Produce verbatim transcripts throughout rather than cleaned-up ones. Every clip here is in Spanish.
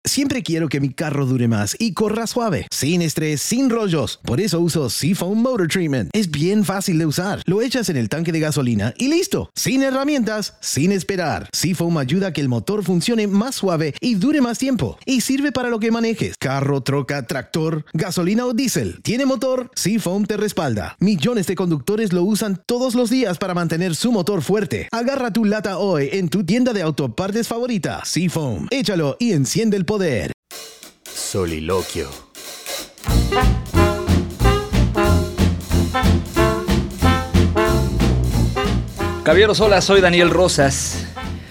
Siempre quiero que mi carro dure más y corra suave, sin estrés, sin rollos. Por eso uso Seafoam Motor Treatment. Es bien fácil de usar. Lo echas en el tanque de gasolina y listo. Sin herramientas, sin esperar. Seafoam ayuda a que el motor funcione más suave y dure más tiempo. Y sirve para lo que manejes. Carro, troca, tractor, gasolina o diésel. ¿Tiene motor? Seafoam te respalda. Millones de conductores lo usan todos los días para mantener su motor fuerte. Agarra tu lata hoy en tu tienda de autopartes favorita. Seafoam. Échalo y enciende el poder. Soliloquio. Caballeros, hola, soy Daniel Rosas.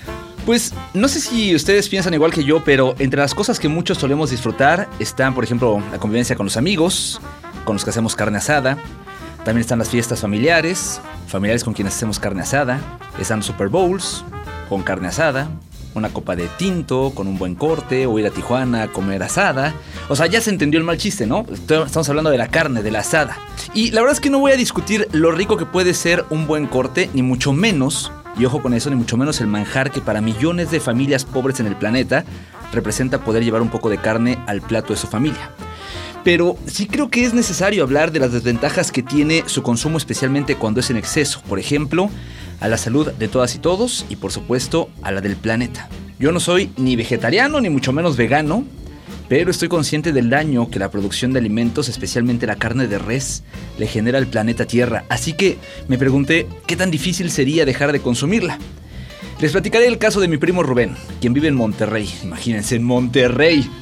Pues no sé si ustedes piensan igual que yo, pero entre las cosas que muchos solemos disfrutar están, por ejemplo, la convivencia con los amigos, con los que hacemos carne asada. También están las fiestas familiares, familiares con quienes hacemos carne asada. Están los Super Bowls con carne asada, una copa de tinto con un buen corte, o ir a Tijuana a comer asada. O sea, ya se entendió el mal chiste, ¿no? Estamos hablando de la carne, de la asada. Y la verdad es que no voy a discutir lo rico que puede ser un buen corte, ni mucho menos, y ojo con eso, ni mucho menos el manjar que para millones de familias pobres en el planeta representa poder llevar un poco de carne al plato de su familia. Pero sí creo que es necesario hablar de las desventajas que tiene su consumo, especialmente cuando es en exceso. Por ejemplo, a la salud de todas y todos y, por supuesto, a la del planeta. Yo no soy ni vegetariano ni mucho menos vegano, pero estoy consciente del daño que la producción de alimentos, especialmente la carne de res, le genera al planeta Tierra. Así que me pregunté qué tan difícil sería dejar de consumirla. Les platicaré el caso de mi primo Rubén, quien vive en Monterrey. Imagínense, en Monterrey.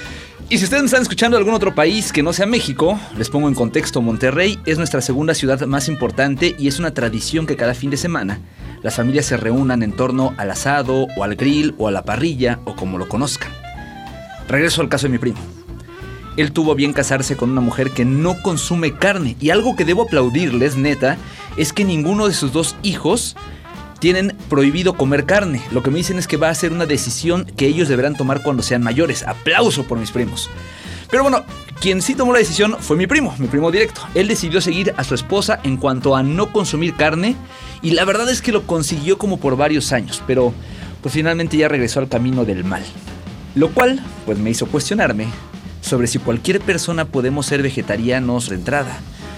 Y si ustedes me están escuchando de algún otro país que no sea México, les pongo en contexto. Monterrey es nuestra segunda ciudad más importante y es una tradición que cada fin de semana las familias se reúnan en torno al asado o al grill o a la parrilla o como lo conozcan. Regreso al caso de mi primo. Él tuvo a bien casarse con una mujer que no consume carne, y algo que debo aplaudirles, neta, es que ninguno de sus dos hijos tienen prohibido comer carne. Lo que me dicen es que va a ser una decisión que ellos deberán tomar cuando sean mayores. Aplauso por mis primos. Pero bueno, quien sí tomó la decisión fue mi primo, mi primo directo. Él decidió seguir a su esposa en cuanto a no consumir carne, y la verdad es que lo consiguió como por varios años, pero pues finalmente ya regresó al camino del mal. Lo cual pues me hizo cuestionarme sobre si cualquier persona podemos ser vegetarianos de entrada.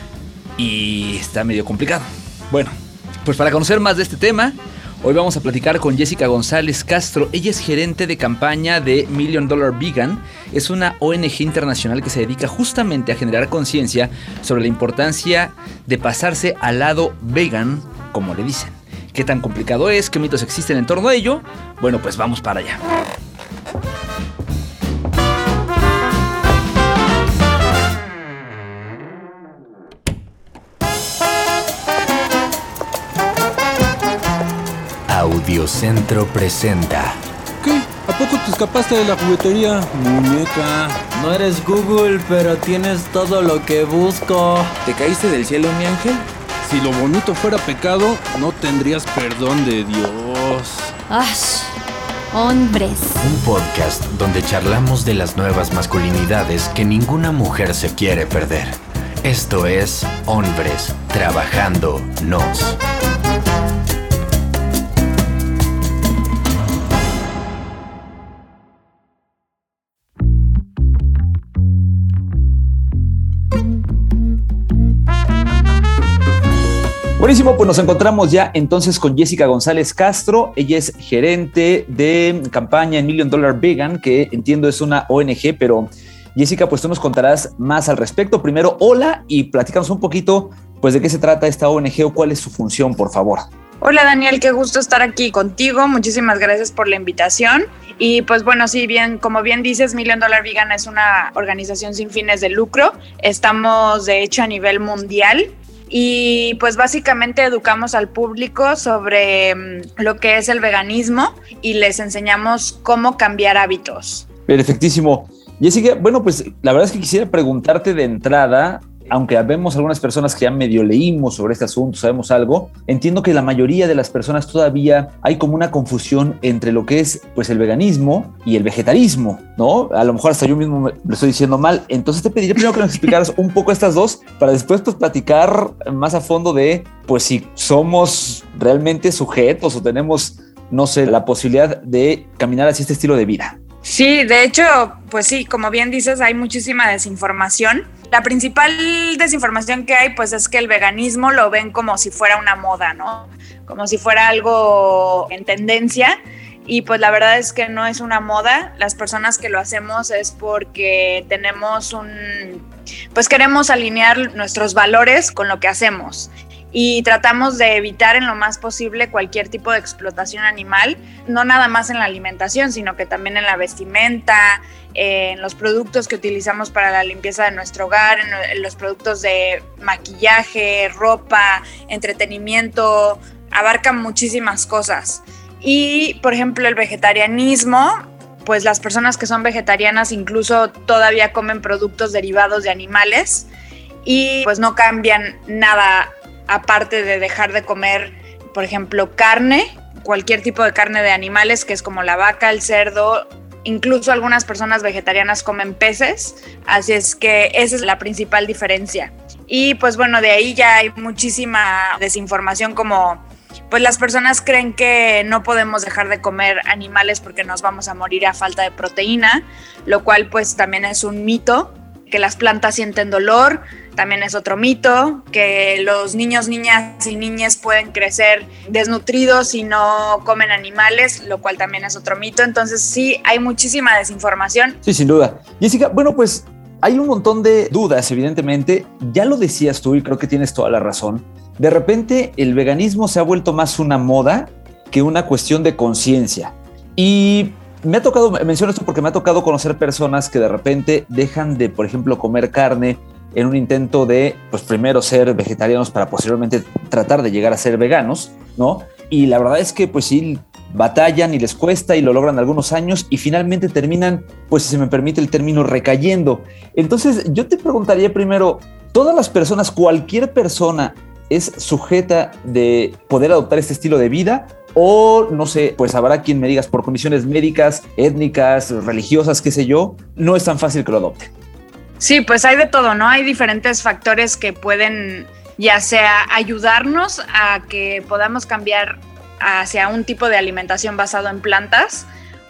Y está medio complicado. Bueno, pues para conocer más de este tema, hoy vamos a platicar con Jessica González Castro. Ella es gerente de campaña de Million Dollar Vegan. Es una O N G internacional que se dedica justamente a generar conciencia sobre la importancia de pasarse al lado vegan, como le dicen. ¿Qué tan complicado es? ¿Qué mitos existen en torno a ello? Bueno, pues vamos para allá. Audiocentro presenta. ¿Qué? ¿A poco te escapaste de la juguetería, muñeca? No eres Google, pero tienes todo lo que busco. ¿Te caíste del cielo, mi ángel? Si lo bonito fuera pecado, no tendrías perdón de Dios. ¡Ash! Hombres. Un podcast donde charlamos de las nuevas masculinidades que ninguna mujer se quiere perder. Esto es Hombres Trabajando Nos. Buenísimo, pues nos encontramos ya entonces con Jessica González Castro. Ella es gerente de campaña en Million Dollar Vegan, que entiendo es una O N G, pero Jessica, pues tú nos contarás más al respecto. Primero, hola, y platícanos un poquito pues de qué se trata esta O N G o cuál es su función, por favor. Hola Daniel, qué gusto estar aquí contigo. Muchísimas gracias por la invitación. Y pues bueno, sí, bien, como bien dices, Million Dollar Vegan es una organización sin fines de lucro. Estamos de hecho a nivel mundial. Y pues básicamente educamos al público sobre um, lo que es el veganismo y les enseñamos cómo cambiar hábitos. Perfectísimo. Jessica, bueno, pues la verdad es que quisiera preguntarte de entrada, aunque vemos algunas personas que ya medio leímos sobre este asunto, sabemos algo, entiendo que la mayoría de las personas todavía hay como una confusión entre lo que es pues el veganismo y el vegetarismo, ¿no? A lo mejor hasta yo mismo me lo estoy diciendo mal. Entonces te pediría primero que nos explicaras un poco estas dos para después pues platicar más a fondo de pues si somos realmente sujetos o tenemos, no sé, la posibilidad de caminar hacia este estilo de vida. Sí, de hecho, pues sí, como bien dices, hay muchísima desinformación. La principal desinformación que hay, pues es que el veganismo lo ven como si fuera una moda, ¿no? Como si fuera algo en tendencia. Y pues la verdad es que no es una moda. Las personas que lo hacemos es porque tenemos un... pues queremos alinear nuestros valores con lo que hacemos. Y tratamos de evitar en lo más posible cualquier tipo de explotación animal, no nada más en la alimentación, sino que también en la vestimenta, en los productos que utilizamos para la limpieza de nuestro hogar, en los productos de maquillaje, ropa, entretenimiento, abarca muchísimas cosas. Y, por ejemplo, el vegetarianismo, pues las personas que son vegetarianas incluso todavía comen productos derivados de animales y pues no cambian nada aparte de dejar de comer, por ejemplo, carne, cualquier tipo de carne de animales, que es como la vaca, el cerdo, incluso algunas personas vegetarianas comen peces, así es que esa es la principal diferencia. Y pues bueno, de ahí ya hay muchísima desinformación, como pues las personas creen que no podemos dejar de comer animales porque nos vamos a morir a falta de proteína, lo cual pues también es un mito. Que las plantas sienten dolor, también es otro mito, que los niños, niñas y niñas pueden crecer desnutridos si no comen animales, lo cual también es otro mito. Entonces sí, hay muchísima desinformación. Sí, sin duda. Jessica, bueno, pues hay un montón de dudas, evidentemente. Ya lo decías tú y creo que tienes toda la razón. De repente el veganismo se ha vuelto más una moda que una cuestión de conciencia. Y me ha tocado, menciono esto porque me ha tocado conocer personas que de repente dejan de, por ejemplo, comer carne en un intento de, pues primero ser vegetarianos para posteriormente tratar de llegar a ser veganos, ¿no? Y la verdad es que pues sí, batallan y les cuesta y lo logran algunos años y finalmente terminan, pues si se me permite el término, recayendo. Entonces yo te preguntaría primero, ¿todas las personas, cualquier persona es sujeta de poder adoptar este estilo de vida? O, no sé, pues habrá quien me digas por condiciones médicas, étnicas, religiosas, qué sé yo, no es tan fácil que lo adopte. Sí, pues hay de todo, ¿no? Hay diferentes factores que pueden ya sea ayudarnos a que podamos cambiar hacia un tipo de alimentación basado en plantas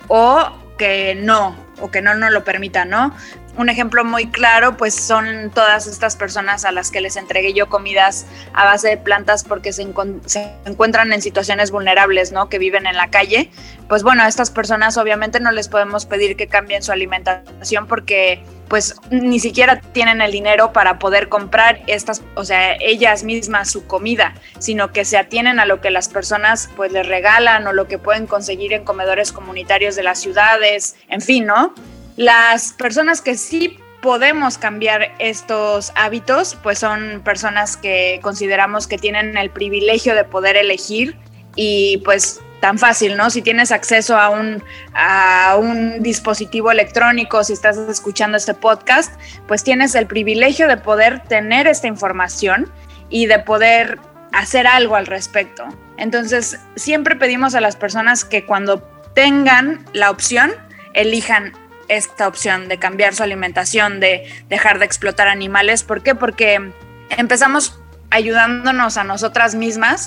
o que no, o que no nos lo permita, ¿no? Un ejemplo muy claro, pues son todas estas personas a las que les entregué yo comidas a base de plantas porque se, encon- se encuentran en situaciones vulnerables, ¿no? Que viven en la calle. Pues bueno, a estas personas obviamente no les podemos pedir que cambien su alimentación porque pues ni siquiera tienen el dinero para poder comprar estas, o sea, ellas mismas su comida, sino que se atienen a lo que las personas pues les regalan o lo que pueden conseguir en comedores comunitarios de las ciudades, en fin, ¿no? Las personas que sí podemos cambiar estos hábitos, pues son personas que consideramos que tienen el privilegio de poder elegir y pues tan fácil, ¿no? Si tienes acceso a un, a un dispositivo electrónico, si estás escuchando este podcast, pues tienes el privilegio de poder tener esta información y de poder hacer algo al respecto. Entonces, siempre pedimos a las personas que cuando tengan la opción, elijan esta opción de cambiar su alimentación, de dejar de explotar animales. ¿Por qué? Porque empezamos ayudándonos a nosotras mismas,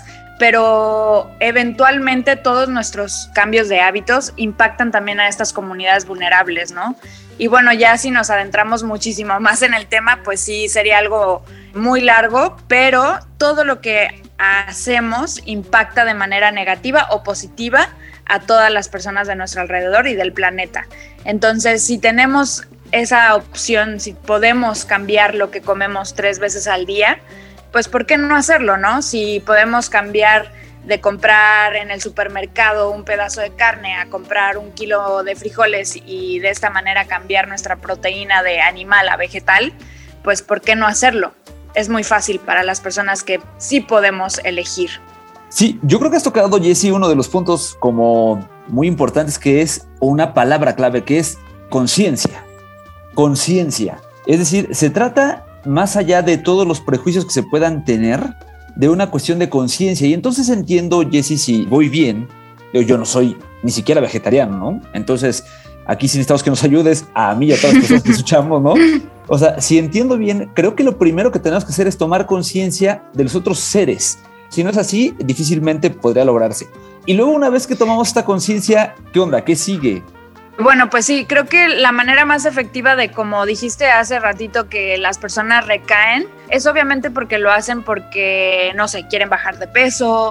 pero eventualmente todos nuestros cambios de hábitos impactan también a estas comunidades vulnerables, ¿no? Y bueno, ya si nos adentramos muchísimo más en el tema, pues sí sería algo muy largo, pero todo lo que hacemos impacta de manera negativa o positiva a todas las personas de nuestro alrededor y del planeta. Entonces, si tenemos esa opción, si podemos cambiar lo que comemos tres veces al día, pues ¿por qué no hacerlo, no? Si podemos cambiar de comprar en el supermercado un pedazo de carne a comprar un kilo de frijoles y de esta manera cambiar nuestra proteína de animal a vegetal, pues ¿por qué no hacerlo? Es muy fácil para las personas que sí podemos elegir. Sí, yo creo que has tocado, Jessy, uno de los puntos como muy importantes, que es una palabra clave, que es conciencia. Conciencia. Es decir, se trata, más allá de todos los prejuicios que se puedan tener, de una cuestión de conciencia. Y entonces entiendo, Jessy, si voy bien, yo, yo no soy ni siquiera vegetariano, ¿no? Entonces, aquí sí necesitamos que nos ayudes a mí y a todas las personas que escuchamos, ¿no? O sea, si entiendo bien, creo que lo primero que tenemos que hacer es tomar conciencia de los otros seres. Si no es así, difícilmente podría lograrse. Y luego, una vez que tomamos esta conciencia, ¿qué onda? ¿Qué sigue? Bueno, pues sí, creo que la manera más efectiva de, como dijiste hace ratito, que las personas recaen, es obviamente porque lo hacen porque, no sé, quieren bajar de peso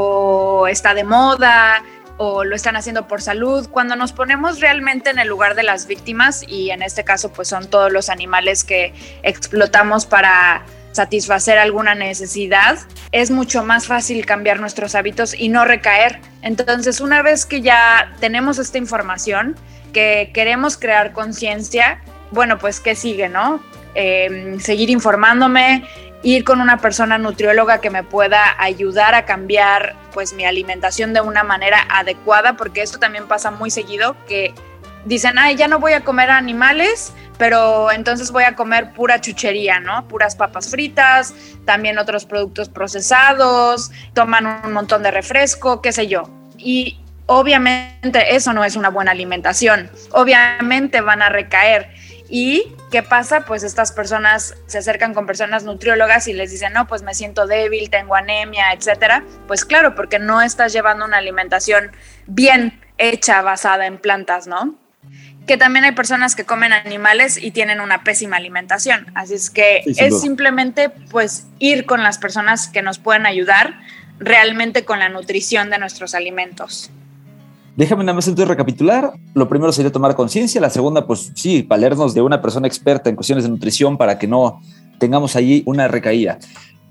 o está de moda o lo están haciendo por salud. Cuando nos ponemos realmente en el lugar de las víctimas, y en este caso pues son todos los animales que explotamos para satisfacer alguna necesidad, es mucho más fácil cambiar nuestros hábitos y no recaer. Entonces, una vez que ya tenemos esta información, que queremos crear conciencia, bueno, pues ¿qué sigue, no? Eh, seguir informándome, ir con una persona nutrióloga que me pueda ayudar a cambiar pues mi alimentación de una manera adecuada, porque esto también pasa muy seguido, que dicen, ay, ya no voy a comer animales, pero entonces voy a comer pura chuchería, ¿no? Puras papas fritas, también otros productos procesados, toman un montón de refresco, qué sé yo. Y obviamente eso no es una buena alimentación, obviamente van a recaer. ¿Y qué pasa? Pues estas personas se acercan con personas nutriólogas y les dicen, no, pues me siento débil, tengo anemia, etcétera. Pues claro, porque no estás llevando una alimentación bien hecha, basada en plantas, ¿no? Que también hay personas que comen animales y tienen una pésima alimentación. Así es que sí, es simplemente pues ir con las personas que nos pueden ayudar realmente con la nutrición de nuestros alimentos. Déjame nada más entonces recapitular. Lo primero sería tomar conciencia. La segunda, pues sí, valernos de una persona experta en cuestiones de nutrición para que no tengamos allí una recaída.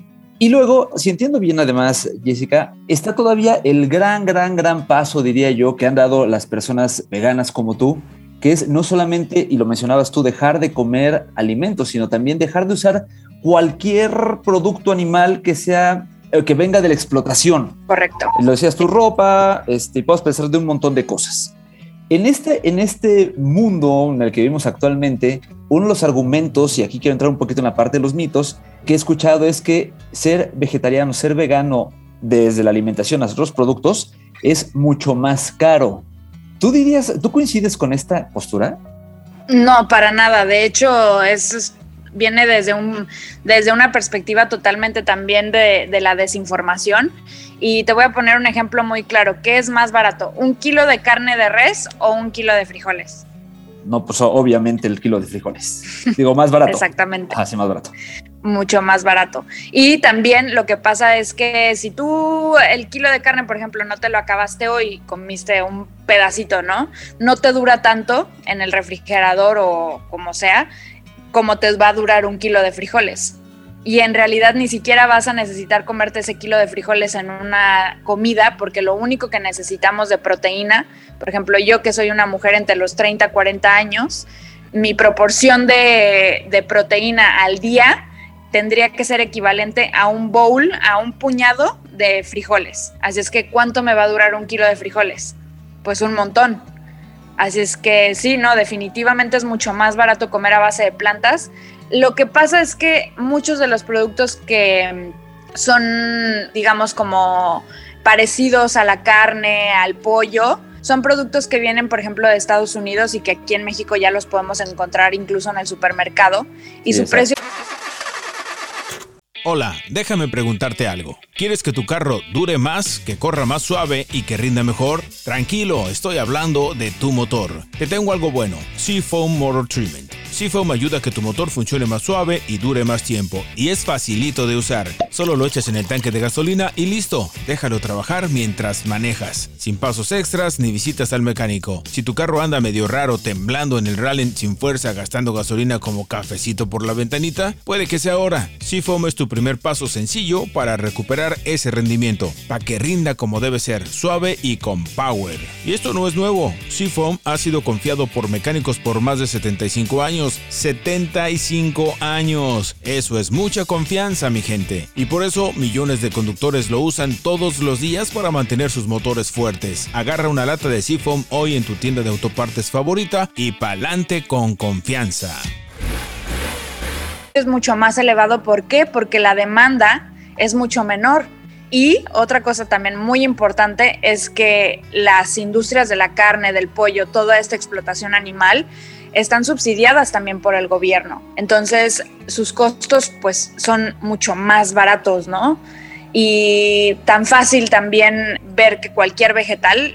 Y luego, si entiendo bien además, Jessica, está todavía el gran, gran, gran paso, diría yo, que han dado las personas veganas como tú, que es no solamente, y lo mencionabas tú, dejar de comer alimentos, sino también dejar de usar cualquier producto animal que sea, que venga de la explotación. Correcto. Lo decías tu ropa, este, puedes pensar de un montón de cosas. En este, en este mundo en el que vivimos actualmente, uno de los argumentos, y aquí quiero entrar un poquito en la parte de los mitos, que he escuchado es que ser vegetariano, ser vegano, desde la alimentación hasta los productos, es mucho más caro. ¿Tú dirías, tú coincides con esta postura? No, para nada. De hecho, es, viene desde, un, desde una perspectiva totalmente también de, de la desinformación. Y te voy a poner un ejemplo muy claro. ¿Qué es más barato? ¿Un kilo de carne de res o un kilo de frijoles? No, pues obviamente el kilo de frijoles. Digo, más barato. Exactamente. Ah, sí, más barato. Mucho más barato. Y también lo que pasa es que si tú el kilo de carne, por ejemplo, no te lo acabaste hoy, comiste un pedacito, ¿no? No te dura tanto en el refrigerador o como sea, como te va a durar un kilo de frijoles. Y en realidad ni siquiera vas a necesitar comerte ese kilo de frijoles en una comida, porque lo único que necesitamos de proteína, por ejemplo, yo que soy una mujer entre los treinta a cuarenta años, mi proporción de, de proteína al día tendría que ser equivalente a un bowl, a un puñado de frijoles. Así es que, ¿cuánto me va a durar un kilo de frijoles? Pues un montón. Así es que sí, no, definitivamente es mucho más barato comer a base de plantas. Lo que pasa es que muchos de los productos que son, digamos, como parecidos a la carne, al pollo, son productos que vienen, por ejemplo, de Estados Unidos y que aquí en México ya los podemos encontrar incluso en el supermercado. Y sí, su precio... Hola, déjame preguntarte algo. ¿Quieres que tu carro dure más, que corra más suave y que rinda mejor? Tranquilo, estoy hablando de tu motor. Te tengo algo bueno, Seafoam Motor Treatment. Seafoam ayuda a que tu motor funcione más suave y dure más tiempo. Y es facilito de usar. Solo lo echas en el tanque de gasolina y listo. Déjalo trabajar mientras manejas. Sin pasos extras ni visitas al mecánico. Si tu carro anda medio raro, temblando en el rally sin fuerza, gastando gasolina como cafecito por la ventanita, puede que sea ahora. Seafoam es tu primer paso sencillo para recuperar ese rendimiento. Para que rinda como debe ser, suave y con power. Y esto no es nuevo. Seafoam ha sido confiado por mecánicos por más de setenta y cinco años. setenta y cinco años. Eso es mucha confianza, mi gente. Y por eso millones de conductores lo usan todos los días para mantener sus motores fuertes. Agarra una lata de Seafoam hoy en tu tienda de autopartes favorita y pa'lante con confianza. Es mucho más elevado. ¿Por qué? Porque la demanda es mucho menor. Y otra cosa también muy importante es que las industrias de la carne, del pollo, toda esta explotación animal están subsidiadas también por el gobierno. Entonces, sus costos pues son mucho más baratos, ¿no? Y tan fácil también ver que cualquier vegetal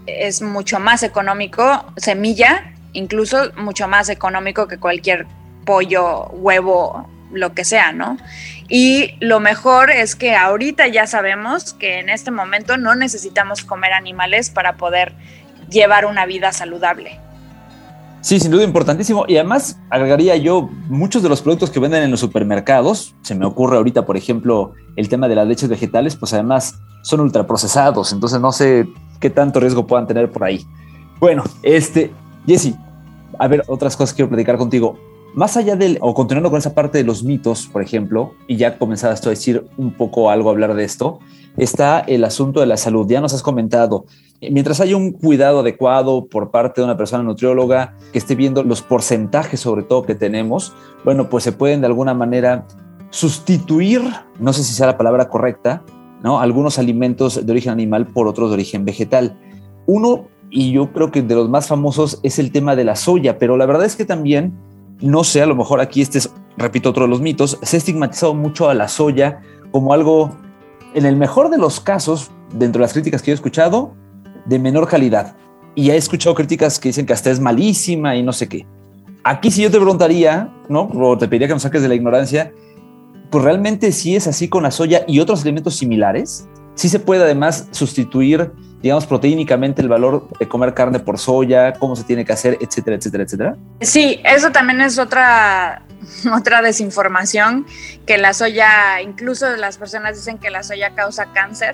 es mucho más económico, semilla, incluso mucho más económico que cualquier pollo, huevo, lo que sea, ¿no? Y lo mejor es que ahorita ya sabemos que en este momento no necesitamos comer animales para poder llevar una vida saludable. Sí, sin duda importantísimo. Y además agregaría yo, muchos de los productos que venden en los supermercados, se me ocurre ahorita, por ejemplo, el tema de las leches vegetales, pues además son ultraprocesados, entonces no sé qué tanto riesgo puedan tener por ahí. Bueno, este, Jessy, a ver, otras cosas que quiero platicar contigo. Más allá del, o continuando con esa parte de los mitos, por ejemplo, y ya comenzabas tú a decir un poco algo, a hablar de esto, está el asunto de la salud. Ya nos has comentado, mientras haya un cuidado adecuado por parte de una persona nutrióloga que esté viendo los porcentajes sobre todo que tenemos, bueno, pues se pueden de alguna manera sustituir, no sé si sea la palabra correcta, ¿no?, algunos alimentos de origen animal por otros de origen vegetal. Uno, y yo creo que de los más famosos, es el tema de la soya, pero la verdad es que también, no sé, a lo mejor aquí este es, repito, otro de los mitos, se ha estigmatizado mucho a la soya como algo, en el mejor de los casos, dentro de las críticas que yo he escuchado, de menor calidad. Y he escuchado críticas que dicen que hasta es malísima y no sé qué. Aquí si yo te preguntaría, ¿no?, o te pediría que nos saques de la ignorancia, pues realmente sí es así con la soya y otros alimentos similares. Sí se puede además sustituir, digamos, proteínicamente el valor de comer carne por soya, cómo se tiene que hacer, etcétera, etcétera, etcétera. Sí, eso también es otra, otra desinformación, que la soya, incluso las personas dicen que la soya causa cáncer,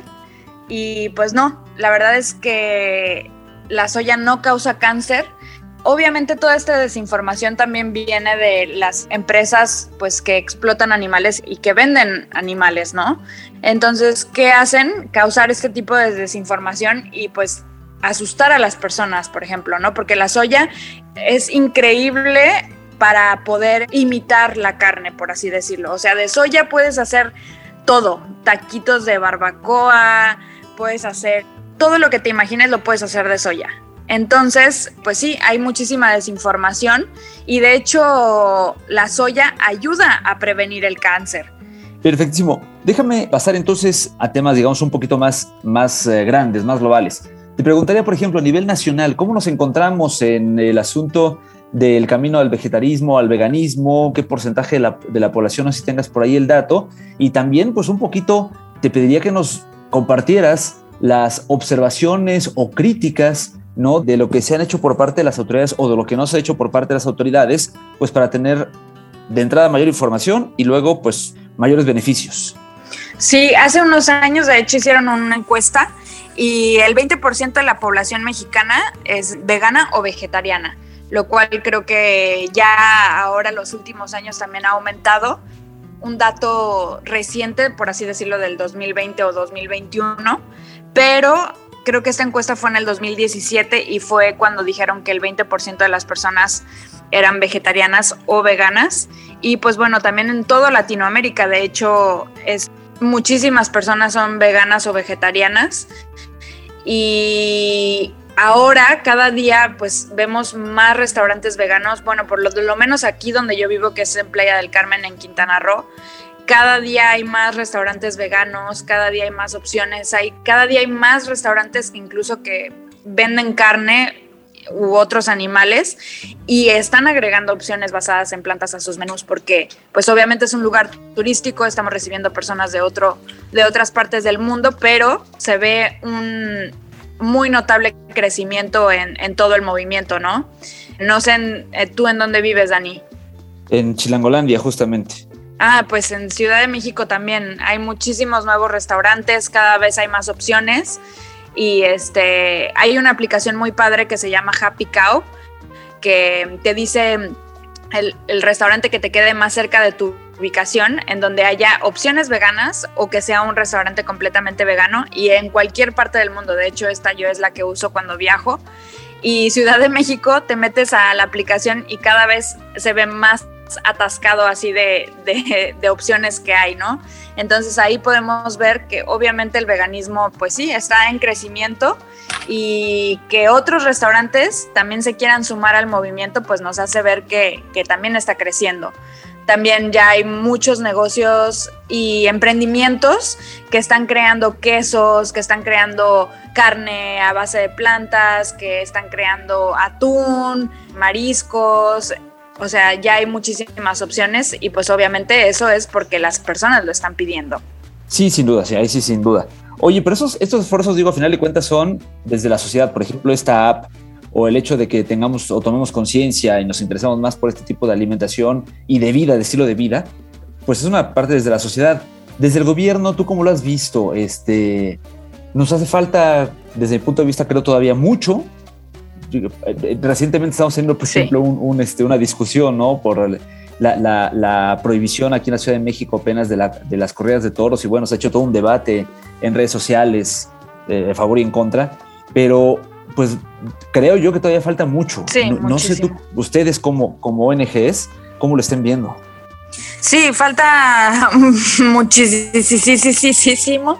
y pues no, la verdad es que la soya no causa cáncer. Obviamente toda esta desinformación también viene de las empresas, pues, que explotan animales y que venden animales, ¿no? Entonces, ¿qué hacen? Causar este tipo de desinformación y pues asustar a las personas, por ejemplo, ¿no? Porque la soya es increíble para poder imitar la carne, por así decirlo. O sea, de soya puedes hacer todo, taquitos de barbacoa, puedes hacer todo lo que te imagines, lo puedes hacer de soya. Entonces, pues sí, hay muchísima desinformación y de hecho la soya ayuda a prevenir el cáncer. Perfectísimo. Déjame pasar entonces a temas, digamos, un poquito más, más eh, grandes, más globales. Te preguntaría, por ejemplo, a nivel nacional, ¿cómo nos encontramos en el asunto del camino al vegetarismo, al veganismo? ¿Qué porcentaje de la, de la población, no sé si tengas por ahí el dato? Y también, pues un poquito, te pediría que nos compartieras las observaciones o críticas, ¿no?, de lo que se han hecho por parte de las autoridades o de lo que no se ha hecho por parte de las autoridades, pues para tener de entrada mayor información y luego pues mayores beneficios. Sí, hace unos años de hecho hicieron una encuesta y el veinte por ciento de la población mexicana es vegana o vegetariana, lo cual creo que ya ahora los últimos años también ha aumentado. Un dato reciente, por así decirlo, del dos mil veinte o dos mil veintiuno, pero creo que esta encuesta fue en el dos mil diecisiete y fue cuando dijeron que el veinte por ciento de las personas eran vegetarianas o veganas. Y pues bueno, también en toda Latinoamérica, de hecho, es, muchísimas personas son veganas o vegetarianas. Y ahora, cada día, pues vemos más restaurantes veganos. Bueno, por lo, lo menos aquí donde yo vivo, que es en Playa del Carmen, en Quintana Roo, cada día hay más restaurantes veganos, cada día hay más opciones, hay, cada día hay más restaurantes incluso que venden carne u otros animales y están agregando opciones basadas en plantas a sus menús porque pues obviamente es un lugar turístico, estamos recibiendo personas de, otro, de otras partes del mundo, pero se ve un muy notable crecimiento en, en todo el movimiento, ¿no? No sé, en, ¿tú en dónde vives, Dani? En Chilangolandia, justamente. Ah, pues en Ciudad de México también hay muchísimos nuevos restaurantes, cada vez hay más opciones y este, hay una aplicación muy padre que se llama Happy Cow que te dice el, el restaurante que te quede más cerca de tu ubicación en donde haya opciones veganas o que sea un restaurante completamente vegano y en cualquier parte del mundo. De hecho, esta yo es la que uso cuando viajo y Ciudad de México te metes a la aplicación y cada vez se ve más atascado así de, de, de opciones que hay, ¿no? Entonces ahí podemos ver que obviamente el veganismo pues sí, está en crecimiento y que otros restaurantes también se quieran sumar al movimiento pues nos hace ver que, que también está creciendo. También ya hay muchos negocios y emprendimientos que están creando quesos, que están creando carne a base de plantas, que están creando atún, mariscos. O sea, ya hay muchísimas opciones y pues obviamente eso es porque las personas lo están pidiendo. Sí, sin duda, sí, ahí sí, sin duda. Oye, pero esos, estos esfuerzos, digo, a final de cuentas son desde la sociedad. Por ejemplo, esta app o el hecho de que tengamos o tomemos conciencia y nos interesamos más por este tipo de alimentación y de vida, de estilo de vida, pues es una parte desde la sociedad. Desde el gobierno, ¿tú cómo lo has visto? Este, nos hace falta, desde mi punto de vista, creo todavía mucho. Recientemente estamos teniendo, por sí. ejemplo, un, un, este, una discusión, ¿no? Por la, la, la prohibición aquí en la Ciudad de México apenas de, la, de las corridas de toros y bueno, se ha hecho todo un debate en redes sociales eh, a favor y en contra, pero pues creo yo que todavía falta mucho. Sí, no, no sé tú, ustedes como, como O N Ges, ¿cómo lo estén viendo? Sí, falta muchísimo,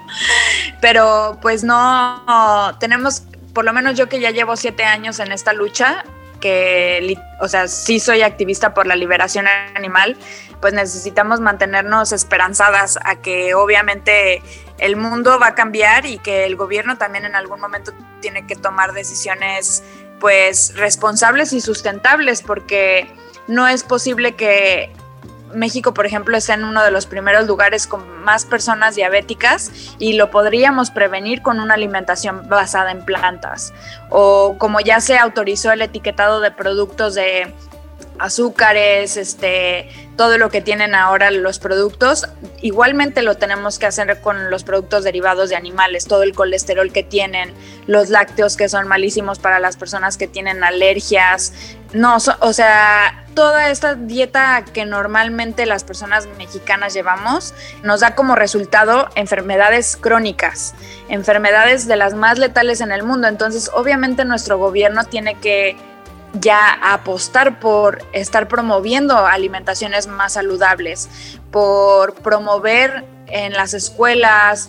pero pues no, tenemos, por lo menos yo que ya llevo siete años en esta lucha, que, o sea, sí soy activista por la liberación animal, pues necesitamos mantenernos esperanzadas a que obviamente el mundo va a cambiar y que el gobierno también en algún momento tiene que tomar decisiones pues responsables y sustentables, porque no es posible que México, por ejemplo, está en uno de los primeros lugares con más personas diabéticas y lo podríamos prevenir con una alimentación basada en plantas. O como ya se autorizó el etiquetado de productos de azúcares, este, todo lo que tienen ahora los productos, igualmente lo tenemos que hacer con los productos derivados de animales, todo el colesterol que tienen, los lácteos que son malísimos para las personas que tienen alergias. No, so, o sea, toda esta dieta que normalmente las personas mexicanas llevamos nos da como resultado enfermedades crónicas, enfermedades de las más letales en el mundo. Entonces, obviamente nuestro gobierno tiene que ya apostar por estar promoviendo alimentaciones más saludables, por promover en las escuelas,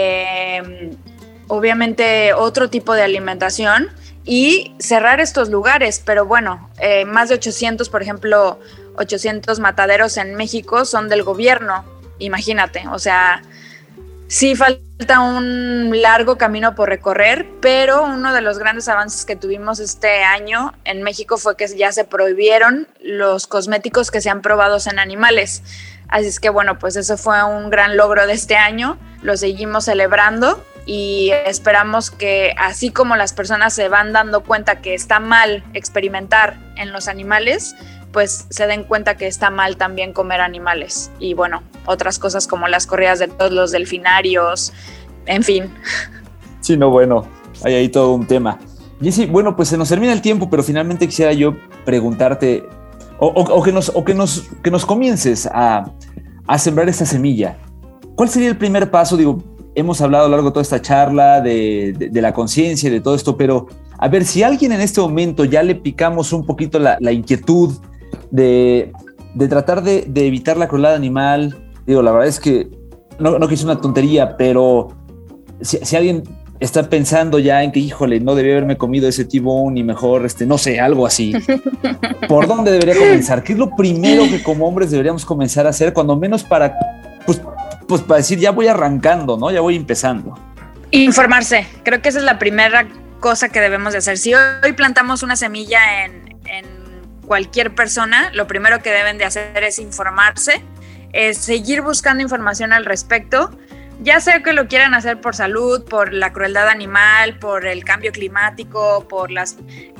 eh, obviamente otro tipo de alimentación y cerrar estos lugares. Pero bueno, eh, más de ochocientos, por ejemplo, ochocientos mataderos en México son del gobierno, imagínate, o sea, sí falta un largo camino por recorrer, pero uno de los grandes avances que tuvimos este año en México fue que ya se prohibieron los cosméticos que sean probados en animales. Así es que bueno, pues eso fue un gran logro de este año, lo seguimos celebrando y esperamos que así como las personas se van dando cuenta que está mal experimentar en los animales, pues se den cuenta que está mal también comer animales y bueno, otras cosas como las corridas de todos los delfinarios, en fin. Sí, no, bueno, hay ahí todo un tema. Jessy, bueno, pues se nos termina el tiempo, pero finalmente quisiera yo preguntarte o, o, o, que, nos, o que, nos, que nos comiences a, a sembrar esta semilla. ¿Cuál sería el primer paso? Digo, hemos hablado a lo largo de toda esta charla de, de, de la conciencia y de todo esto, pero a ver, si a alguien en este momento ya le picamos un poquito la, la inquietud de, de tratar de, de evitar la crueldad animal, digo, la verdad es que no, no que es una tontería, pero si, si alguien está pensando ya en que, híjole, no debía haberme comido ese T-bone y mejor, este, no sé, algo así, ¿por dónde debería comenzar? ¿Qué es lo primero que como hombres deberíamos comenzar a hacer, cuando menos para, pues, pues para decir, ya voy arrancando, ¿no? Ya voy empezando. Informarse. Creo que esa es la primera cosa que debemos de hacer. Si hoy plantamos una semilla en, en cualquier persona, lo primero que deben de hacer es informarse, es seguir buscando información al respecto, ya sea que lo quieran hacer por salud, por la crueldad animal, por el cambio climático, por las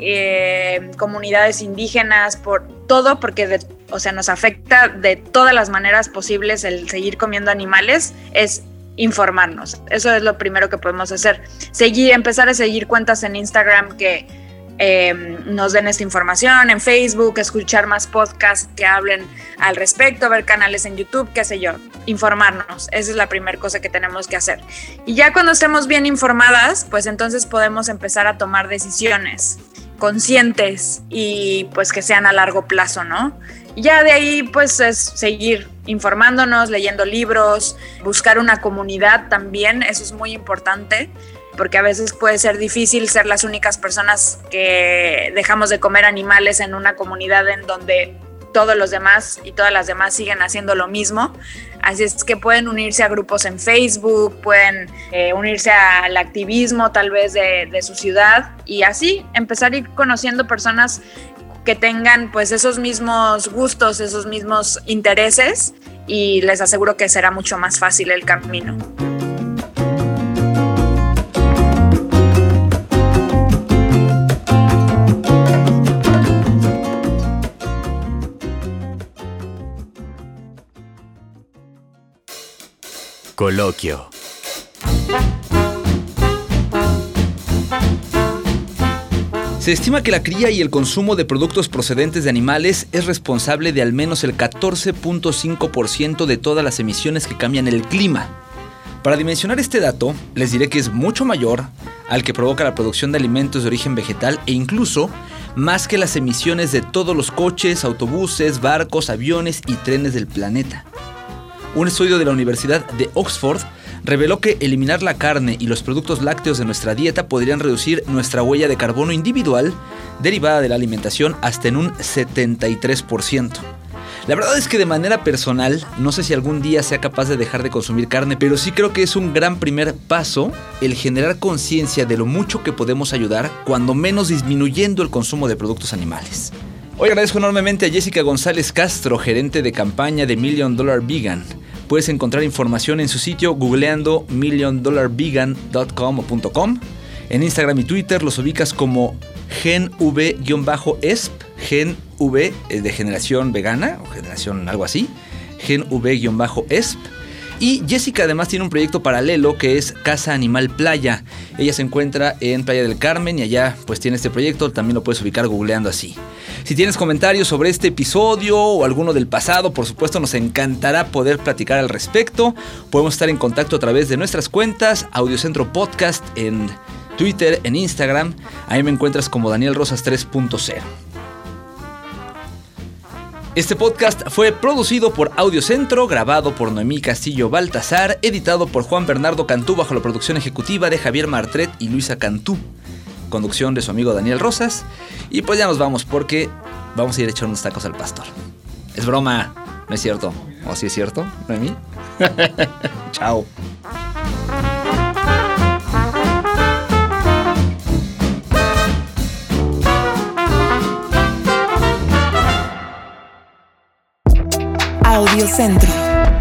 eh, comunidades indígenas, por todo, porque de, o sea, nos afecta de todas las maneras posibles el seguir comiendo animales, es informarnos. Eso es lo primero que podemos hacer. Seguir, empezar a seguir cuentas en Instagram que eh, nos den esta información, en Facebook, escuchar más podcasts que hablen al respecto, ver canales en YouTube, qué sé yo, informarnos. Esa es la primera cosa que tenemos que hacer. Y ya cuando estemos bien informadas, pues entonces podemos empezar a tomar decisiones conscientes y pues que sean a largo plazo, ¿no? Y ya de ahí pues es seguir informándonos, leyendo libros, buscar una comunidad también, eso es muy importante, porque a veces puede ser difícil ser las únicas personas que dejamos de comer animales en una comunidad en donde todos los demás y todas las demás siguen haciendo lo mismo. Así es que pueden unirse a grupos en Facebook, pueden eh, unirse al activismo tal vez de, de su ciudad y así empezar a ir conociendo personas que tengan pues esos mismos gustos, esos mismos intereses y les aseguro que será mucho más fácil el camino. Coloquio. Se estima que la cría y el consumo de productos procedentes de animales es responsable de al menos el catorce punto cinco por ciento de todas las emisiones que cambian el clima. Para dimensionar este dato, les diré que es mucho mayor al que provoca la producción de alimentos de origen vegetal e incluso más que las emisiones de todos los coches, autobuses, barcos, aviones y trenes del planeta. Un estudio de la Universidad de Oxford reveló que eliminar la carne y los productos lácteos de nuestra dieta podrían reducir nuestra huella de carbono individual derivada de la alimentación hasta en un setenta y tres por ciento. La verdad es que de manera personal, no sé si algún día sea capaz de dejar de consumir carne, pero sí creo que es un gran primer paso el generar conciencia de lo mucho que podemos ayudar, cuando menos disminuyendo el consumo de productos animales. Hoy agradezco enormemente a Jessica González Castro, gerente de campaña de Million Dollar Vegan. Puedes encontrar información en su sitio googleando million dollar vegan punto com o .com. En Instagram y Twitter los ubicas como genv-esp, genv es de generación vegana o generación algo así, genv-esp. Y Jessica además tiene un proyecto paralelo que es Casa Animal Playa. Ella se encuentra en Playa del Carmen y allá pues tiene este proyecto, también lo puedes ubicar googleando así. Si tienes comentarios sobre este episodio o alguno del pasado, por supuesto nos encantará poder platicar al respecto. Podemos estar en contacto a través de nuestras cuentas, Audiocentro Podcast en Twitter, en Instagram. Ahí me encuentras como Daniel Rosas tres punto cero. Este podcast fue producido por Audiocentro, grabado por Noemí Castillo Baltazar, editado por Juan Bernardo Cantú bajo la producción ejecutiva de Javier Martret y Luisa Cantú. Conducción de su amigo Daniel Rosas. Y pues ya nos vamos porque vamos a ir a echar unos tacos al pastor. Es broma, no es cierto. ¿O sí es cierto, Noemí? Chao. Audiocentro.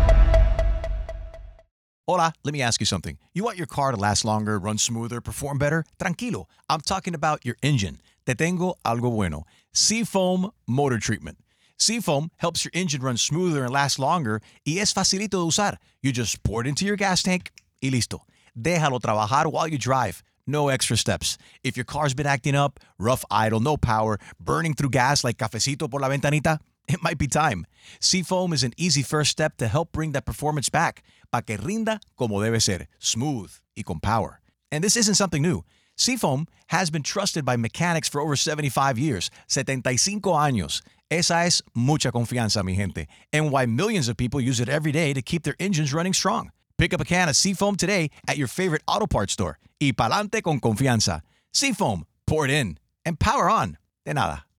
Hola, let me ask you something. You want your car to last longer, run smoother, perform better? Tranquilo, I'm talking about your engine. Te tengo algo bueno. Seafoam Motor Treatment. Seafoam helps your engine run smoother and last longer y es facilito de usar. You just pour it into your gas tank y listo. Déjalo trabajar while you drive. No extra steps. If your car's been acting up, rough idle, no power, burning through gas like cafecito por la ventanita, it might be time. Seafoam is an easy first step to help bring that performance back, pa que rinda como debe ser, smooth y con power. And this isn't something new. Seafoam has been trusted by mechanics for over seventy-five years, setenta y cinco años. Esa es mucha confianza, mi gente, and why millions of people use it every day to keep their engines running strong. Pick up a can of Seafoam today at your favorite auto parts store. Y pa'lante con confianza. Seafoam, pour it in, and power on. De nada.